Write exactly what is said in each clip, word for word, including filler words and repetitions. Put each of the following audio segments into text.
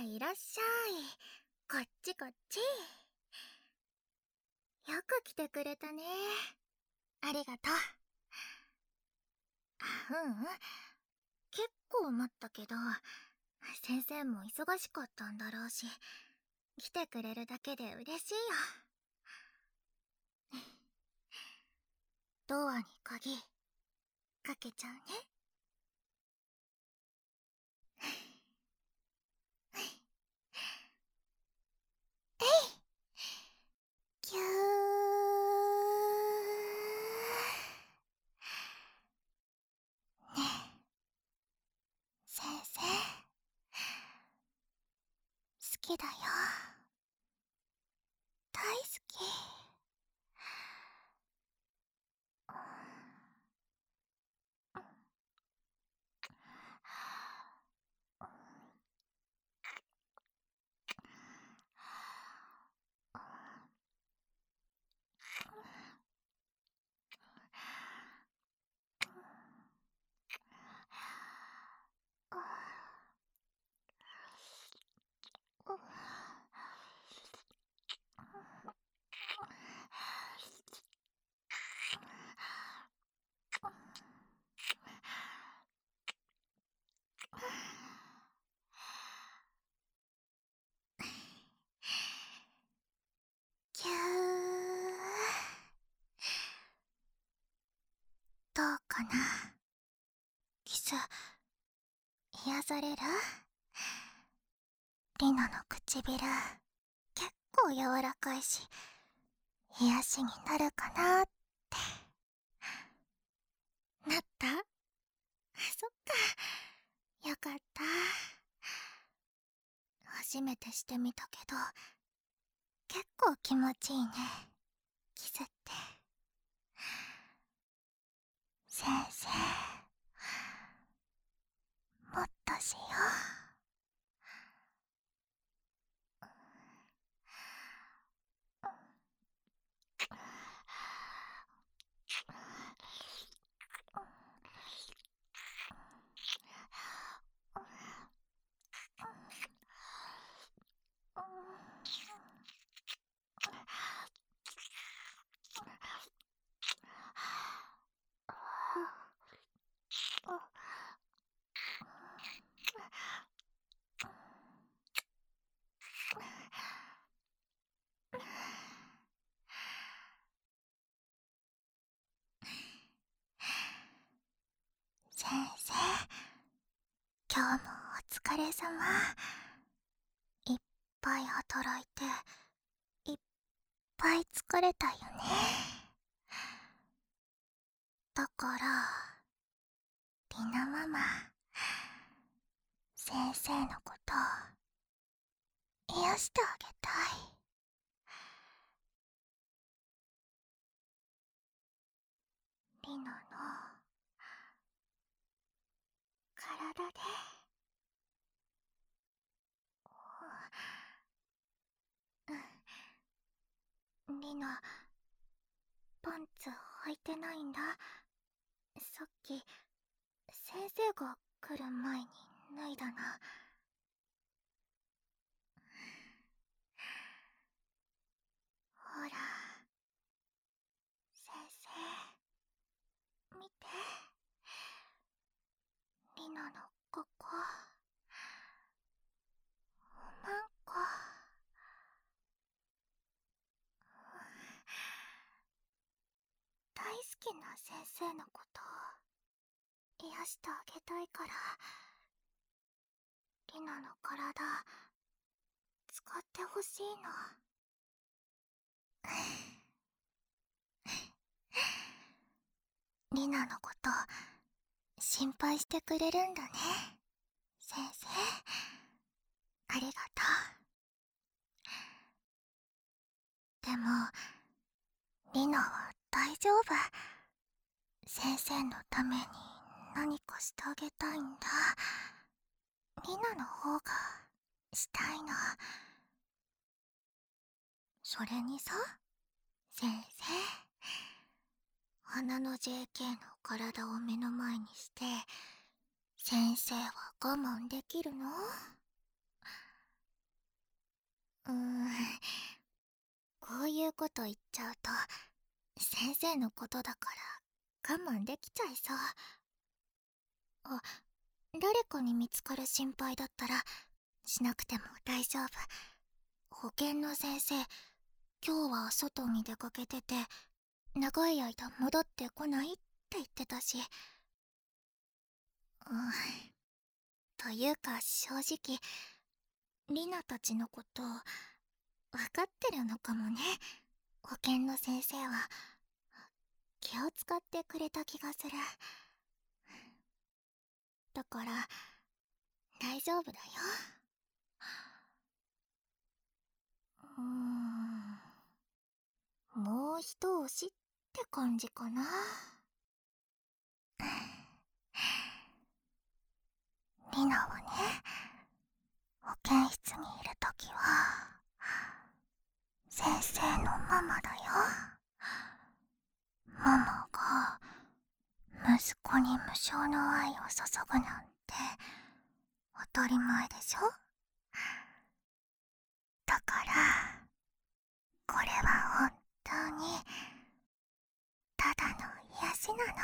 いらっしゃい。こっちこっち。よく来てくれたね。ありがとう。あ、ううん。結構待ったけど、先生も忙しかったんだろうし、来てくれるだけで嬉しいよ。ドアに鍵かけちゃうね。えい、キュー。ねえ、先生、好きだよ。大好き。キュー。どうかな、キス癒される？リナの唇結構柔らかいし、癒しになるかなって。なった？そっか、よかった。初めてしてみたけど結構気持ちいいね、キスって。先生、もっとしよう。先生、今日もお疲れ様。いっぱい働いていっぱい疲れたよね。だからリナママ、先生のこと癒してあげたい。リナの体で。うん、リナ、パンツ履いてないんだ。さっき先生が来る前に脱いだな。ほら、先生見て、リナのここ、おまんこ。大好きな先生のこと癒してあげたいから、リナの体使ってほしいの。リナのこと心配してくれるんだね、先生。ありがとう。でもリナは大丈夫。先生のために何かしてあげたいんだ。リナの方がしたいの。それにさ、先生、花の ジェーケー の体を目の前にして先生は我慢できるの？ うーん、こういうこと言っちゃうと先生のことだから我慢できちゃいそう。あ、誰かに見つかる心配だったらしなくても大丈夫。保健の先生、今日は外に出かけてて長い間戻ってこないって言ってたし。うん、というか正直リナたちのこと分かってるのかもね。保健の先生は気を使ってくれた気がする。だから大丈夫だよ。うーん、もう一押しって感じかな。リナはね、保健室にいるときは先生のママだよ。ママが息子に無償の愛を注ぐなんて当たり前でしょ。だからこれは本当にただの癒しなの。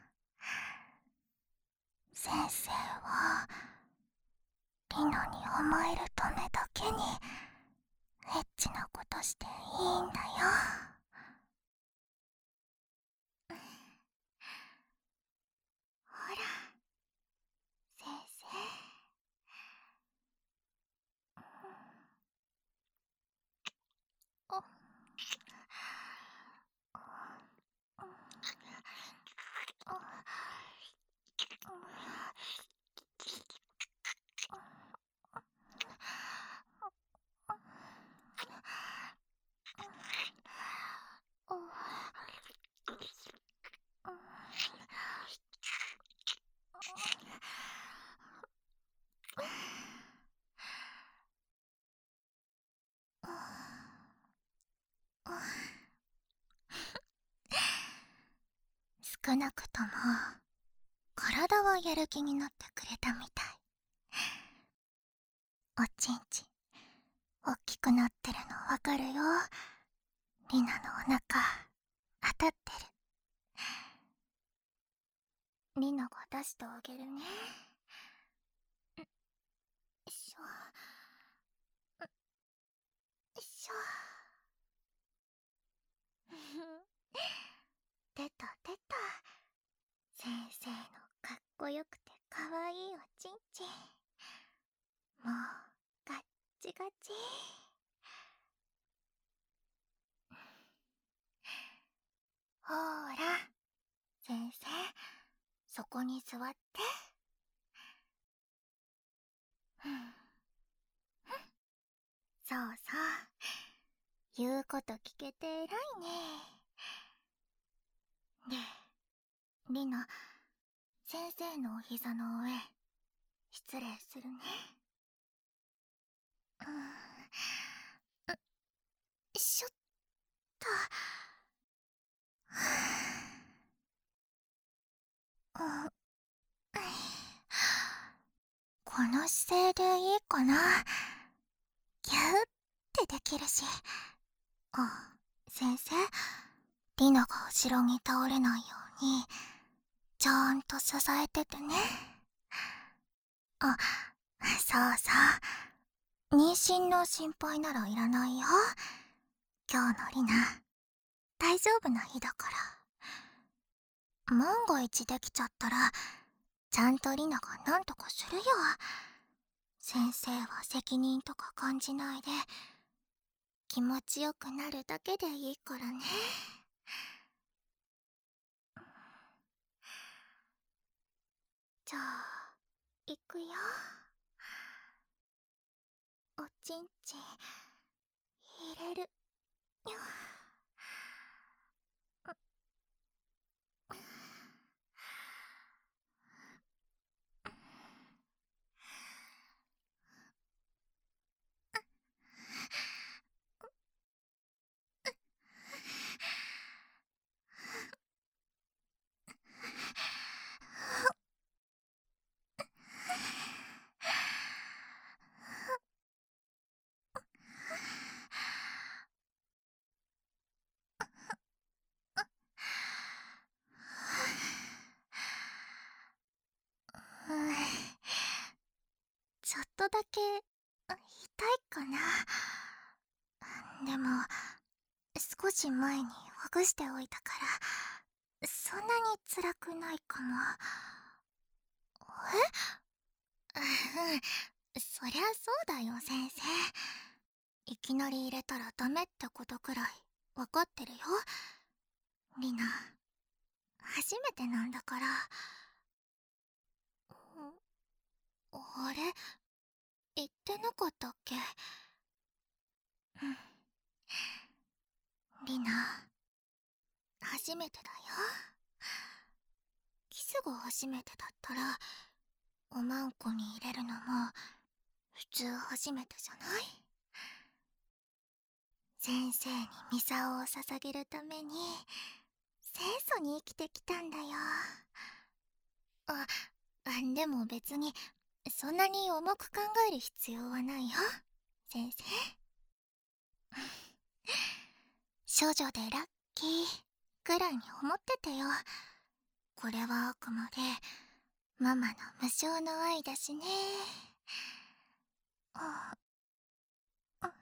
先生はリナに甘えるためだけにエッチなことしていいんだよ。ほら先生、お少なくとも体はやる気になってくれたみたい。おちんちおっきくなってるのわかるよ。リナのお腹当たってる。リナが出してあげるね。よいしょよいしょ。出た出た、先生のかっこよくてかわいいおちんちん。もうガッチガチ。ほーら先生、そこに座って。そうそう、言うこと聞けて偉いね。で、リナ、先生のお膝の上失礼するね。うーん、よいしょっと。うん、この姿勢でいいかな。ギューってできるし。あ、先生、リナが後ろに倒れないようにちゃんと支えててね。あ、そうそう、妊娠の心配ならいらないよ。今日のリナ大丈夫な日だから。万が一できちゃったらちゃんとリナがなんとかするよ。先生は責任とか感じないで気持ちよくなるだけでいいからね。じゃあいくよ。おちんちん入れるよ。 ちょっとだけ痛いかな。でも少し前にほぐしておいたからそんなに辛くないかも。えうん、そりゃそうだよ先生。いきなり入れたらダメってことくらい分かってるよ。リナ初めてなんだから。あれ言ってなかったっけ。うんリナ初めてだよ。キスが初めてだったらおまんこに入れるのも普通初めてじゃない。先生にミサオを捧げるために清楚に生きてきたんだよ。あ、でも別にそんなに重く考える必要はないよ先生。少女でラッキーくらいに思っててよ。これはあくまでママの無償の愛だしね。ああ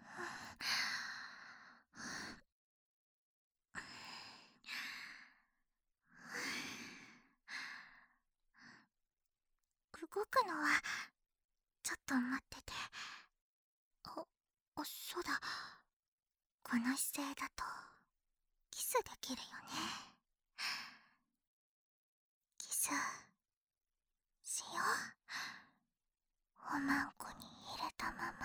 動くのはちょっと待ってて。あ、あそうだ、この姿勢だとキスできるよね。キスしよう。おまんこに入れたまま。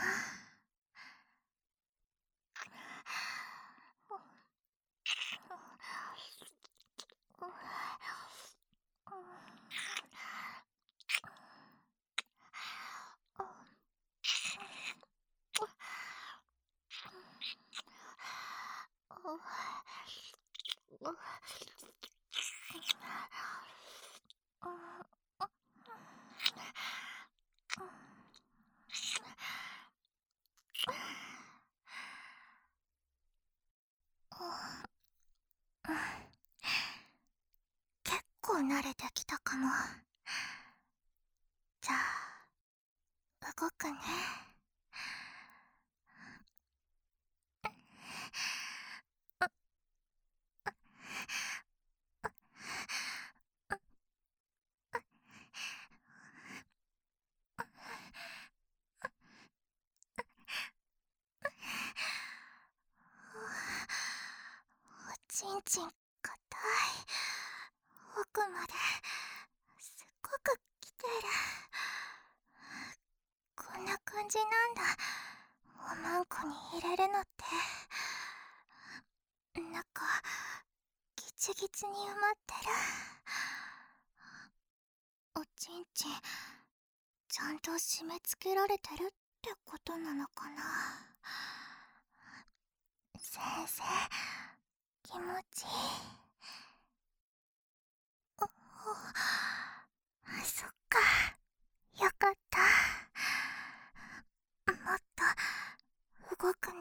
結構慣れてきたかも。じゃあ動くね。おちんちんかたい。奥まですっごく来てる。こんな感じなんだおまんこに入れるのって。中ギチギチに埋まってる。おちんちんちゃんと締め付けられてるってことなのかな。先生気持ちいい。おそっかよかった。もっと動くね。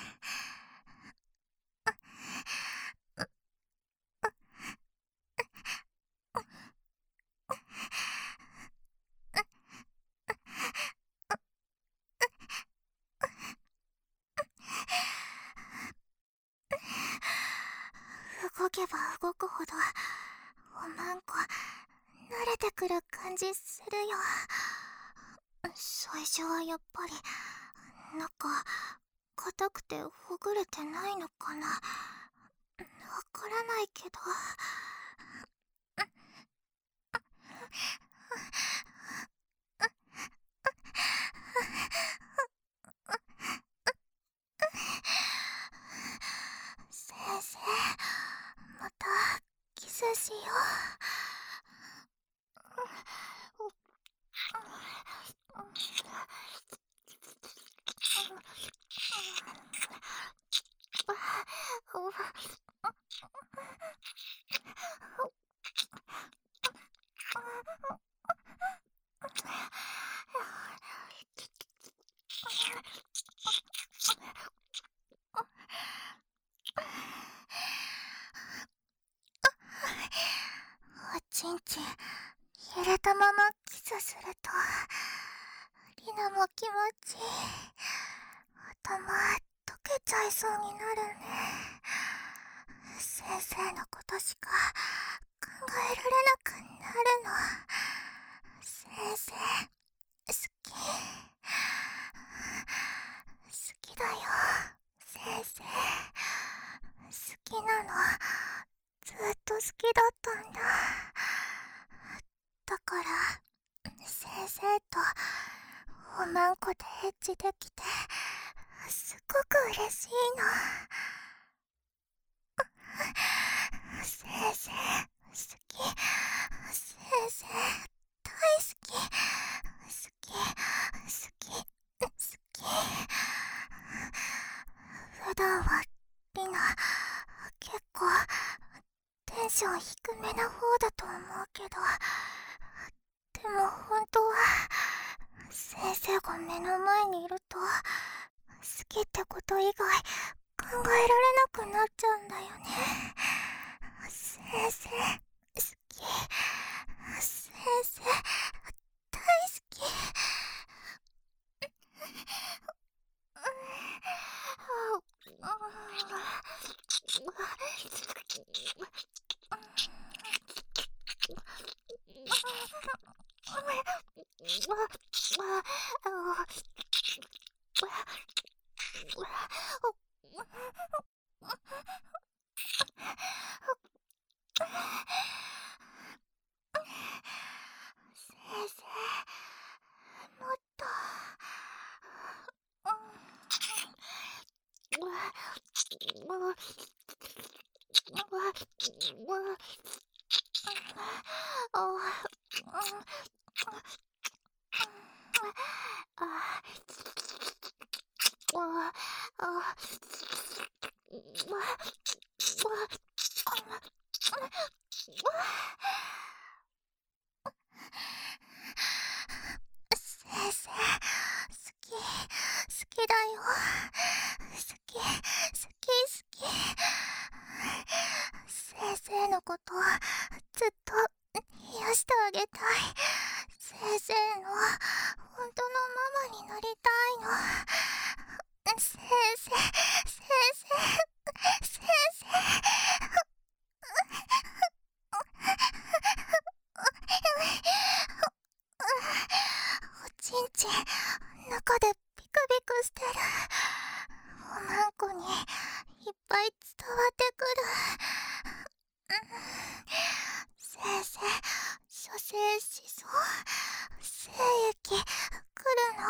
動けば動くほどおまんこ慣れてくる感じするよ。最初はやっぱりなんか硬くてほぐれてないのかな。わからないけど。先生またキスしよも気持ちいい。頭溶けちゃいそうになるね。先生のことしか考えられなくなるの。先生好き、好きだよ。先生好きなの。ずっと好きだったんだ。だから先生とおまんこでエッチできてすごく嬉しいの。先生好き、先生大好き、好き好き好き。普段はリナ結構テンション低めな方だと思うけど、でも本当は先生が目の前にいると好きってこと以外考えられなくなっちゃうんだよね。先生好き、先生大好き。先生もっと先生好き、好きだよ。好き、好き、好き。先生のことずっと癒してあげたい。先生の本当のママになりたいの。先生、先生、先生。おちんちん中でビクビクしてる。おまんこにいっぱい伝わってくる。先生射精しそう。精液来るの。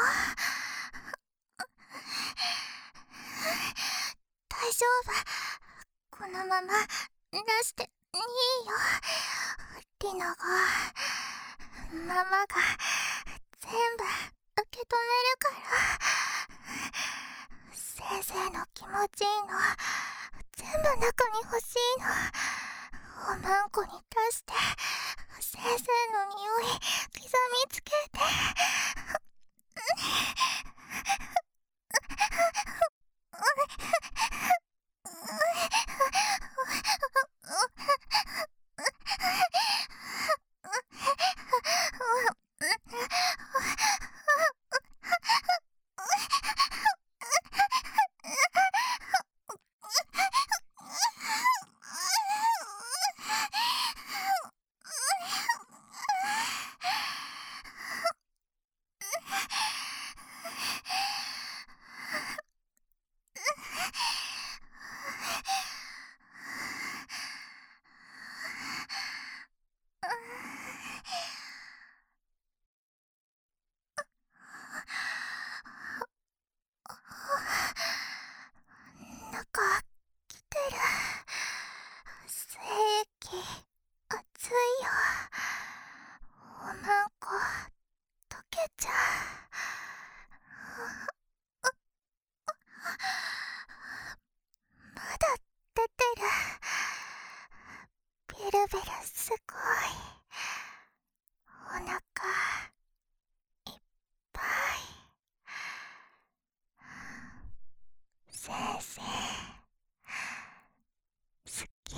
大丈夫、このまま出していいよ。リナがママが全部受け止めるから。先生の気持ちいいの全部中に欲しいの。おまんこに出して先生の匂い刻みつけて。中来てる。精液熱いよ。おまんこ溶けちゃう。まだ出てる。ビルビルすごい。お腹いっぱい。先生好き。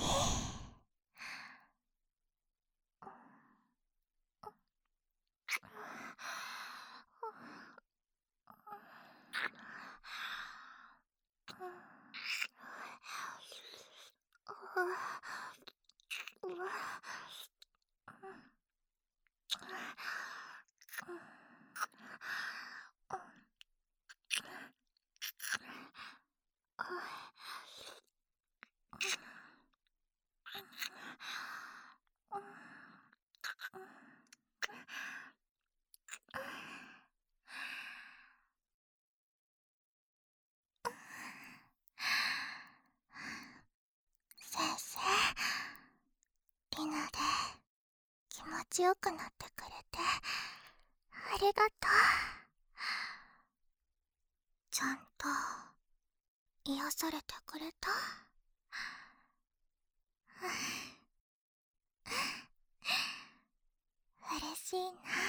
先生、リナで気持ちよくなってくれてありがとう。ちゃんと癒されてくれた？嬉しいな。